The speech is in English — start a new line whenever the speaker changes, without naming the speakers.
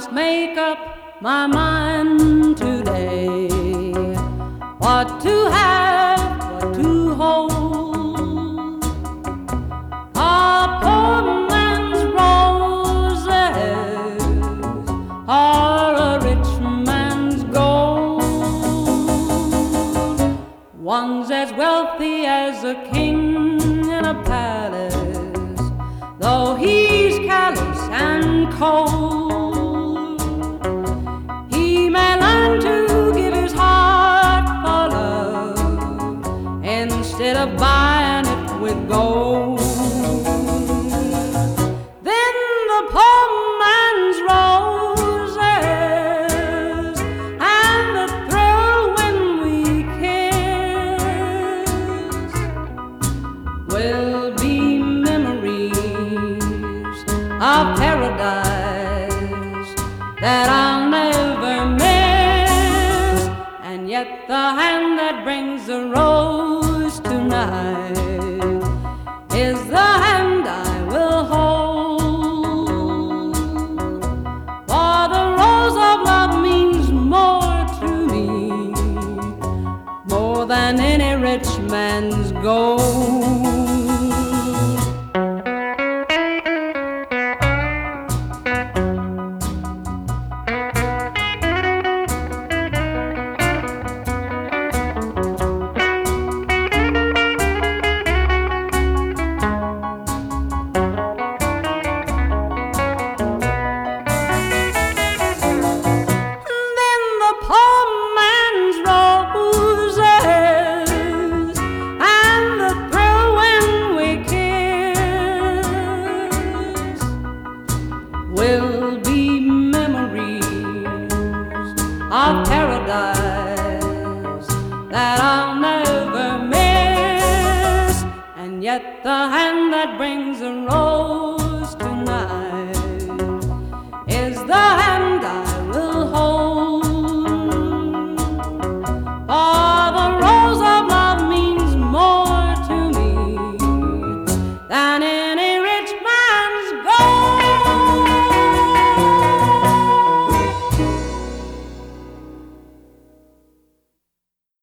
must make up my mind today what to have, what to hold. A poor man's roses are a rich man's gold. One's as wealthy as a king in a palace, though he's callous and cold. He may learn to give his heart for love instead of buying it with gold. Then the poor man's roses and the thrill when we kiss will be memories of paradise that I'll never miss. And yet the hand that brings the rose tonight is the hand I will hold. For the rose of love means more to me, more than any rich man's gold. Will be memories of paradise that I'll never miss. And yet the hand that brings a rose